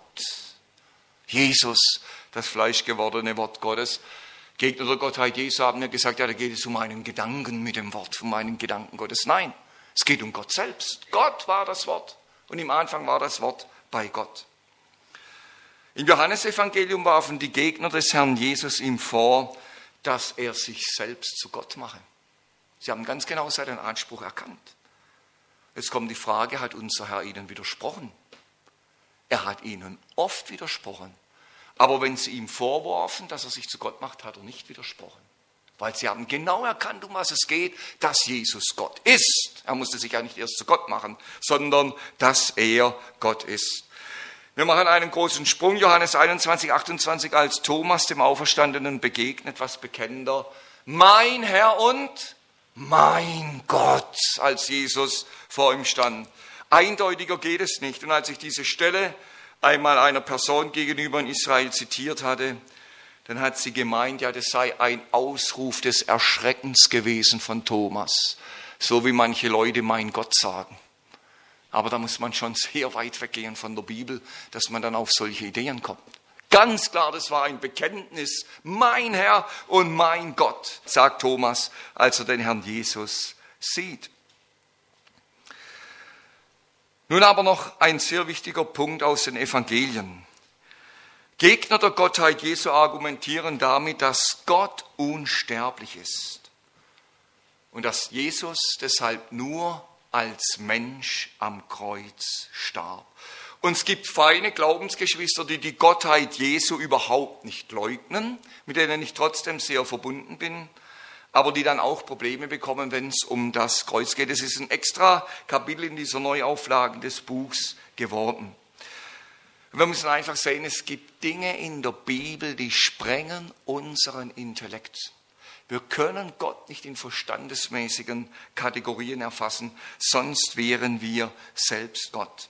Jesus, das fleischgewordene Wort Gottes. Gegner der Gottheit Jesu haben ja gesagt, ja, da geht es um einen Gedanken mit dem Wort, um einen Gedanken Gottes. Nein. Es geht um Gott selbst. Gott war das Wort und im Anfang war das Wort bei Gott. Im Johannesevangelium warfen die Gegner des Herrn Jesus ihm vor, dass er sich selbst zu Gott mache. Sie haben ganz genau seinen Anspruch erkannt. Jetzt kommt die Frage, hat unser Herr ihnen widersprochen? Er hat ihnen oft widersprochen. Aber wenn sie ihm vorwarfen, dass er sich zu Gott macht, hat er nicht widersprochen. Weil sie haben genau erkannt, um was es geht, dass Jesus Gott ist. Er musste sich ja nicht erst zu Gott machen, sondern dass er Gott ist. Wir machen einen großen Sprung, Johannes 21, 28, als Thomas dem Auferstandenen begegnet, was bekennender. Mein Herr und mein Gott, als Jesus vor ihm stand. Eindeutiger geht es nicht. Und als ich diese Stelle einmal einer Person gegenüber in Israel zitiert hatte, dann hat sie gemeint, ja, das sei ein Ausruf des Erschreckens gewesen von Thomas. So wie manche Leute mein Gott sagen. Aber da muss man schon sehr weit weggehen von der Bibel, dass man dann auf solche Ideen kommt. Ganz klar, das war ein Bekenntnis. Mein Herr und mein Gott, sagt Thomas, als er den Herrn Jesus sieht. Nun aber noch ein sehr wichtiger Punkt aus den Evangelien. Gegner der Gottheit Jesu argumentieren damit, dass Gott unsterblich ist und dass Jesus deshalb nur als Mensch am Kreuz starb. Und es gibt feine Glaubensgeschwister, die die Gottheit Jesu überhaupt nicht leugnen, mit denen ich trotzdem sehr verbunden bin. aber die dann auch Probleme bekommen, wenn es um das Kreuz geht. Es ist ein extra Kapitel in dieser Neuauflage des Buchs geworden. Wir müssen einfach sehen, es gibt Dinge in der Bibel, die sprengen unseren Intellekt. Wir können Gott nicht in verstandesmäßigen Kategorien erfassen, sonst wären wir selbst Gott.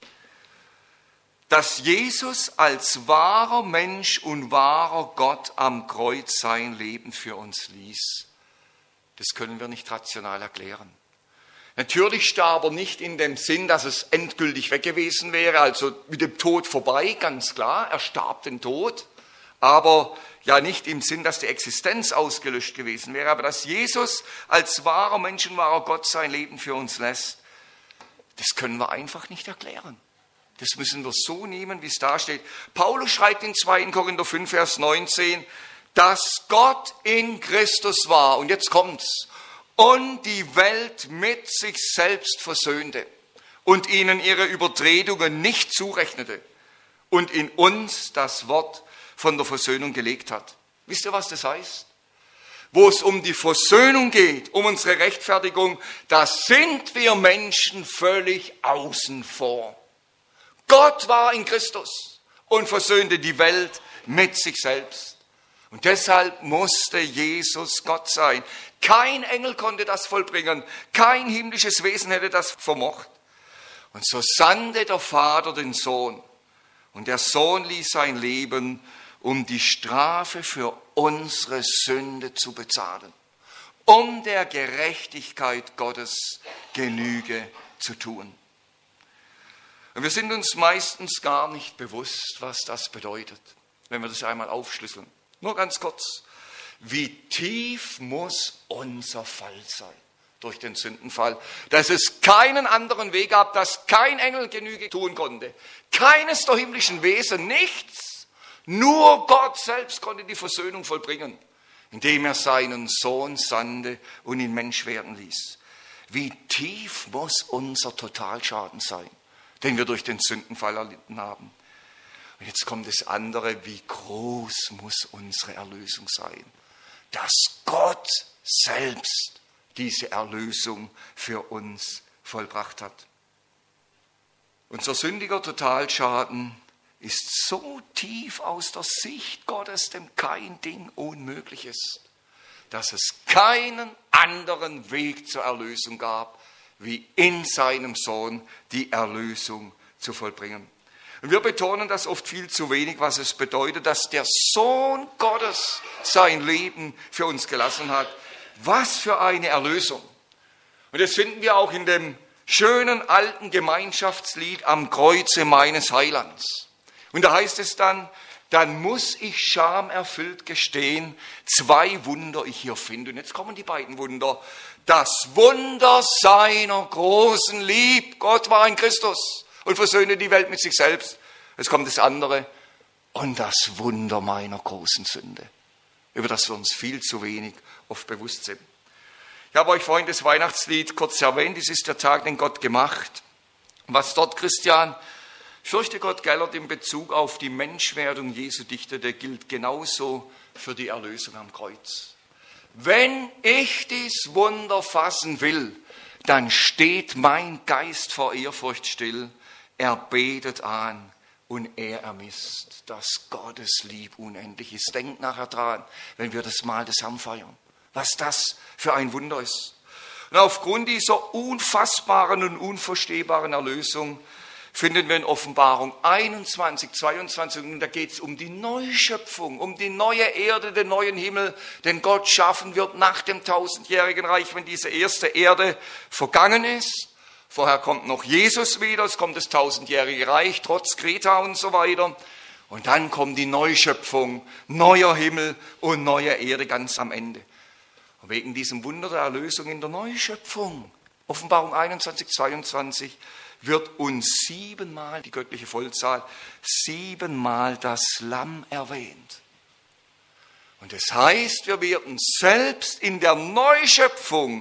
Dass Jesus als wahrer Mensch und wahrer Gott am Kreuz sein Leben für uns ließ, das können wir nicht rational erklären. Natürlich starb er nicht in dem Sinn, dass es endgültig weg gewesen wäre, also mit dem Tod vorbei, ganz klar, er starb den Tod, aber ja nicht im Sinn, dass die Existenz ausgelöscht gewesen wäre, aber dass Jesus als wahrer Mensch und wahrer Gott sein Leben für uns lässt, das können wir einfach nicht erklären. Das müssen wir so nehmen, wie es da steht. Paulus schreibt in 2. Korinther 5, Vers 19, dass Gott in Christus war, und jetzt kommt's, und die Welt mit sich selbst versöhnte und ihnen ihre Übertretungen nicht zurechnete und in uns das Wort von der Versöhnung gelegt hat. Wisst ihr, was das heißt? Wo es um die Versöhnung geht, um unsere Rechtfertigung, da sind wir Menschen völlig außen vor. Gott war in Christus und versöhnte die Welt mit sich selbst. Und deshalb musste Jesus Gott sein. Kein Engel konnte das vollbringen. Kein himmlisches Wesen hätte das vermocht. Und so sandte der Vater den Sohn. Und der Sohn ließ sein Leben, um die Strafe für unsere Sünde zu bezahlen. Um der Gerechtigkeit Gottes Genüge zu tun. Und wir sind uns meistens gar nicht bewusst, was das bedeutet, wenn wir das einmal aufschlüsseln. Nur ganz kurz. Wie tief muss unser Fall sein durch den Sündenfall, dass es keinen anderen Weg gab, dass kein Engel Genüge tun konnte. Keines der himmlischen Wesen, nichts. Nur Gott selbst konnte die Versöhnung vollbringen, indem er seinen Sohn sandte und ihn Mensch werden ließ. Wie tief muss unser Totalschaden sein, den wir durch den Sündenfall erlitten haben. Und jetzt kommt das andere, wie groß muss unsere Erlösung sein, dass Gott selbst diese Erlösung für uns vollbracht hat. Unser sündiger Totalschaden ist so tief aus der Sicht Gottes, dem kein Ding unmöglich ist, dass es keinen anderen Weg zur Erlösung gab, wie in seinem Sohn die Erlösung zu vollbringen. Und wir betonen das oft viel zu wenig, was es bedeutet, dass der Sohn Gottes sein Leben für uns gelassen hat. Was für eine Erlösung. Und das finden wir auch in dem schönen alten Gemeinschaftslied Am Kreuze meines Heilands. Und da heißt es dann muss ich schamerfüllt gestehen, 2 Wunder ich hier finde. Und jetzt kommen die beiden Wunder. Das Wunder seiner großen Lieb. Gott war in Christus und versöhnte die Welt mit sich selbst. Jetzt kommt das andere. Und das Wunder meiner großen Sünde, über das wir uns viel zu wenig oft bewusst sind. Ich habe euch vorhin das Weihnachtslied kurz erwähnt. Dies ist der Tag, den Gott gemacht. Was dort Christian Fürchte Gott Gellert in Bezug auf die Menschwerdung Jesu dichtete, gilt genauso für die Erlösung am Kreuz. Wenn ich dies Wunder fassen will, dann steht mein Geist vor Ehrfurcht still. Er betet an und er ermisst, dass Gottes Lieb unendlich ist. Denkt nachher dran, wenn wir das Mahl des Herrn feiern, was das für ein Wunder ist. Und aufgrund dieser unfassbaren und unverstehbaren Erlösung finden wir in Offenbarung 21, 22, und da geht es um die Neuschöpfung, um die neue Erde, den neuen Himmel, den Gott schaffen wird nach dem 1000-jährigen Reich, wenn diese erste Erde vergangen ist. Vorher kommt noch Jesus wieder, es kommt das 1000-jährige Reich, trotz Kreta und so weiter. Und dann kommt die Neuschöpfung, neuer Himmel und neue Erde ganz am Ende. Und wegen diesem Wunder der Erlösung in der Neuschöpfung, Offenbarung 21, 22, wird uns 7-mal, die göttliche Vollzahl, 7-mal das Lamm erwähnt. Und das heißt, wir werden selbst in der Neuschöpfung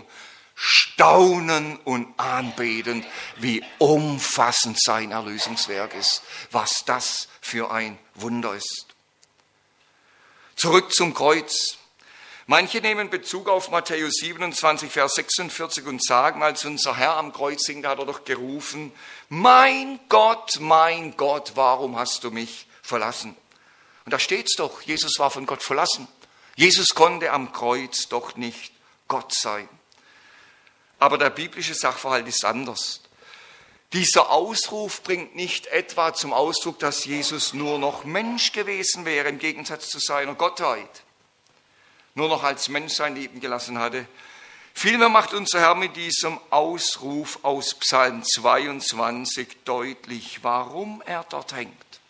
staunen und anbeten, wie umfassend sein Erlösungswerk ist, was das für ein Wunder ist. Zurück zum Kreuz. Manche nehmen Bezug auf Matthäus 27, Vers 46 und sagen, als unser Herr am Kreuz hing, da hat er doch gerufen, mein Gott, warum hast du mich verlassen? Und da steht's doch, Jesus war von Gott verlassen. Jesus konnte am Kreuz doch nicht Gott sein. Aber der biblische Sachverhalt ist anders. Dieser Ausruf bringt nicht etwa zum Ausdruck, dass Jesus nur noch Mensch gewesen wäre, im Gegensatz zu seiner Gottheit. Nur noch als Mensch sein Leben gelassen hatte. Vielmehr macht unser Herr mit diesem Ausruf aus Psalm 22 deutlich, warum er dort hängt.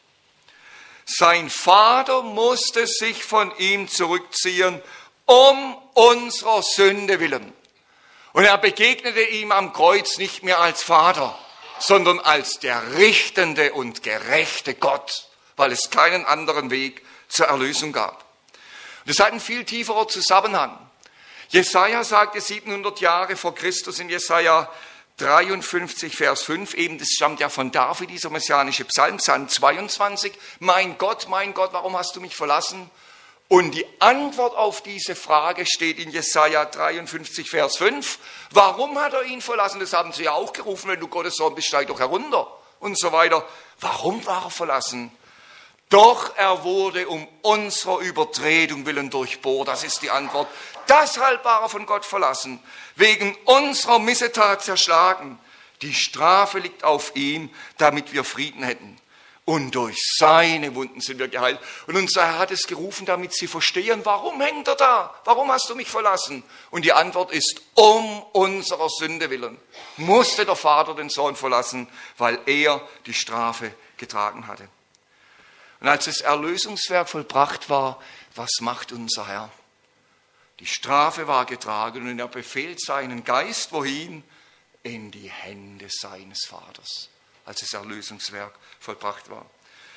Sein Vater musste sich von ihm zurückziehen, um unserer Sünde willen. Und er begegnete ihm am Kreuz nicht mehr als Vater, sondern als der richtende und gerechte Gott, weil es keinen anderen Weg zur Erlösung gab. Das hat einen viel tieferen Zusammenhang. Jesaja sagte 700 Jahre vor Christus in Jesaja 53, Vers 5, eben das stammt ja von David, dieser messianische Psalm, Psalm 22, mein Gott, warum hast du mich verlassen? Und die Antwort auf diese Frage steht in Jesaja 53, Vers 5. Warum hat er ihn verlassen? Das haben sie ja auch gerufen, wenn du Gottes Sohn bist, steig doch herunter und so weiter. Warum war er verlassen? Doch er wurde um unserer Übertretung willen durchbohrt. Das ist die Antwort. Deshalb war er von Gott verlassen. Wegen unserer Missetat zerschlagen. Die Strafe liegt auf ihm, damit wir Frieden hätten. Und durch seine Wunden sind wir geheilt. Und unser Herr hat es gerufen, damit sie verstehen, warum hängt er da? Warum hast du mich verlassen? Und die Antwort ist, um unserer Sünde willen musste der Vater den Sohn verlassen, weil er die Strafe getragen hatte. Und als das Erlösungswerk vollbracht war, was macht unser Herr? Die Strafe war getragen und er befehlt seinen Geist, wohin? In die Hände seines Vaters, als das Erlösungswerk vollbracht war.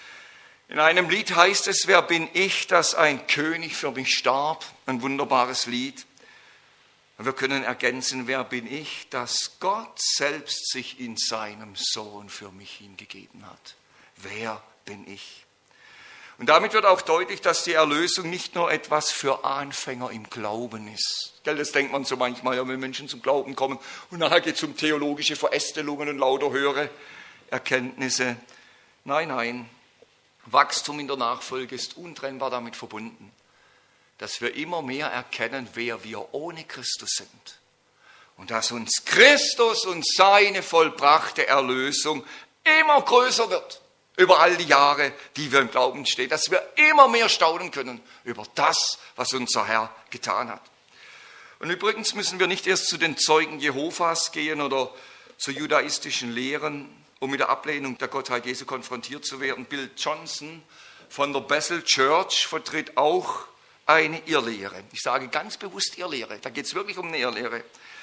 In einem Lied heißt es, wer bin ich, dass ein König für mich starb? Ein wunderbares Lied. Und wir können ergänzen, wer bin ich, dass Gott selbst sich in seinem Sohn für mich hingegeben hat? Wer bin ich? Und damit wird auch deutlich, dass die Erlösung nicht nur etwas für Anfänger im Glauben ist. Das denkt man so manchmal, ja, wenn Menschen zum Glauben kommen und nachher geht es um theologische Verästelungen und lauter höhere Erkenntnisse. Nein, Wachstum in der Nachfolge ist untrennbar damit verbunden, dass wir immer mehr erkennen, wer wir ohne Christus sind. Und dass uns Christus und seine vollbrachte Erlösung immer größer wird. Über all die Jahre, die wir im Glauben stehen, dass wir immer mehr staunen können über das, was unser Herr getan hat. Und übrigens müssen wir nicht erst zu den Zeugen Jehovas gehen oder zu judaistischen Lehren, um mit der Ablehnung der Gottheit Jesu konfrontiert zu werden. Bill Johnson von der Bethel Church vertritt auch eine Irrlehre. Ich sage ganz bewusst Irrlehre, da geht es wirklich um eine Irrlehre,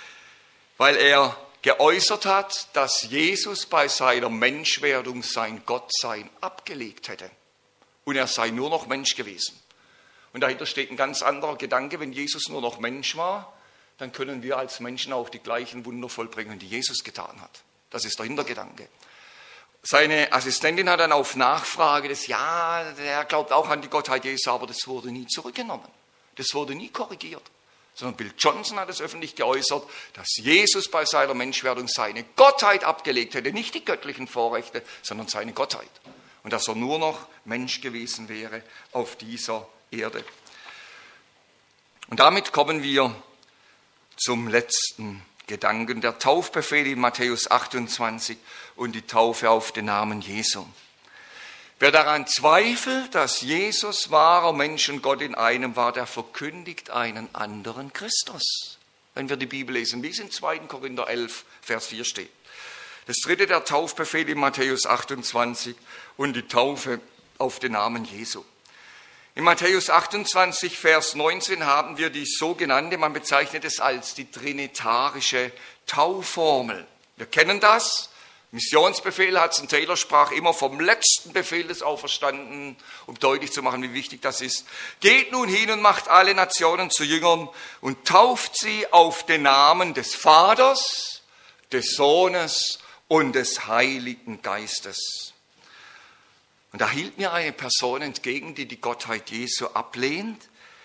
weil er geäußert hat, dass Jesus bei seiner Menschwerdung sein Gottsein abgelegt hätte. Und er sei nur noch Mensch gewesen. Und dahinter steht ein ganz anderer Gedanke. Wenn Jesus nur noch Mensch war, dann können wir als Menschen auch die gleichen Wunder vollbringen, die Jesus getan hat. Das ist der Hintergedanke. Seine Assistentin hat dann auf Nachfrage der glaubt auch an die Gottheit Jesu, aber das wurde nie zurückgenommen. Das wurde nie korrigiert. Sondern Bill Johnson hat es öffentlich geäußert, dass Jesus bei seiner Menschwerdung seine Gottheit abgelegt hätte, nicht die göttlichen Vorrechte, sondern seine Gottheit. Und dass er nur noch Mensch gewesen wäre auf dieser Erde. Und damit kommen wir zum letzten Gedanken, der Taufbefehl in Matthäus 28 und die Taufe auf den Namen Jesu. Wer daran zweifelt, dass Jesus wahrer Mensch und Gott in einem war, der verkündigt einen anderen Christus. Wenn wir die Bibel lesen, wie es in 2. Korinther 11, Vers 4 steht. Das dritte, der Taufbefehl in Matthäus 28 und die Taufe auf den Namen Jesu. In Matthäus 28, Vers 19 haben wir die sogenannte, man bezeichnet es als die trinitarische Taufformel. Wir kennen das. Missionsbefehl, Hudson Taylor sprach immer vom letzten Befehl des Auferstandenen, um deutlich zu machen, wie wichtig das ist. Geht nun hin und macht alle Nationen zu Jüngern und tauft sie auf den Namen des Vaters, des Sohnes und des Heiligen Geistes. Und da hielt mir eine Person entgegen, die die Gottheit Jesu ablehnt,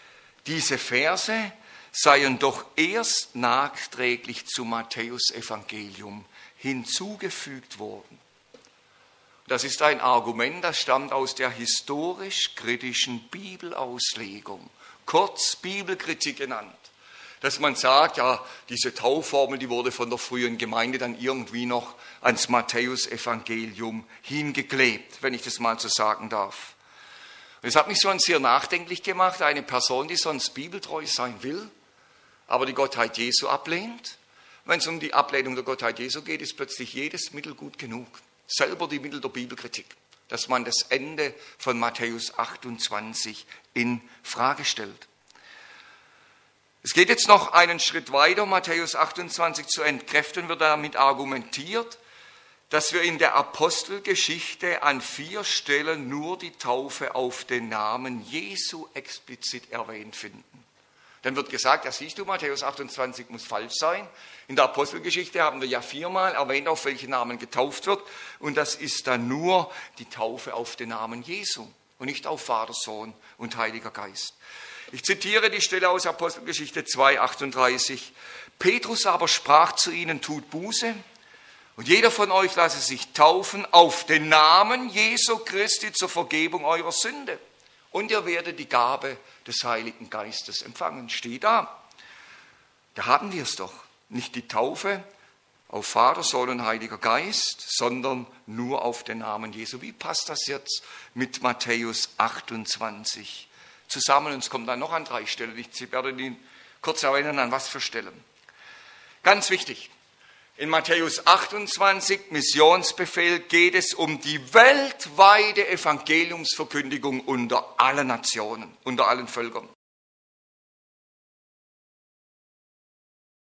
diese Verse seien doch erst nachträglich zum Matthäusevangelium hinzugefügt worden. Das ist ein Argument, das stammt aus der historisch-kritischen Bibelauslegung, kurz Bibelkritik genannt. Dass man sagt, ja, diese Taufformel, die wurde von der frühen Gemeinde dann irgendwie noch ans Matthäusevangelium hingeklebt, wenn ich das mal so sagen darf. Und das hat mich schon sehr nachdenklich gemacht, eine Person, die sonst bibeltreu sein will, aber die Gottheit Jesu ablehnt. Wenn es um die Ablehnung der Gottheit Jesu geht, ist plötzlich jedes Mittel gut genug. Selber die Mittel der Bibelkritik, dass man das Ende von Matthäus 28 in Frage stellt. Es geht jetzt noch einen Schritt weiter, Matthäus 28 zu entkräften, wird damit argumentiert, dass wir in der Apostelgeschichte an 4 Stellen nur die Taufe auf den Namen Jesu explizit erwähnt finden. Dann wird gesagt, ja siehst du, Matthäus 28 muss falsch sein. In der Apostelgeschichte haben wir ja 4-mal erwähnt, auf welchen Namen getauft wird. Und das ist dann nur die Taufe auf den Namen Jesu und nicht auf Vater, Sohn und Heiliger Geist. Ich zitiere die Stelle aus Apostelgeschichte 2,38. Petrus aber sprach zu ihnen, tut Buße und jeder von euch lasse sich taufen auf den Namen Jesu Christi zur Vergebung eurer Sünde. Und ihr werdet die Gabe des Heiligen Geistes empfangen. Steht da. Da haben wir es doch. Nicht die Taufe auf Vater, Sohn und Heiliger Geist, sondern nur auf den Namen Jesu. Wie passt das jetzt mit Matthäus 28 zusammen? Und es kommt dann noch an 3 Stellen. Ich werde Ihnen kurz erinnern, an was für Stellen. Ganz wichtig. In Matthäus 28, Missionsbefehl, geht es um die weltweite Evangeliumsverkündigung unter allen Nationen, unter allen Völkern.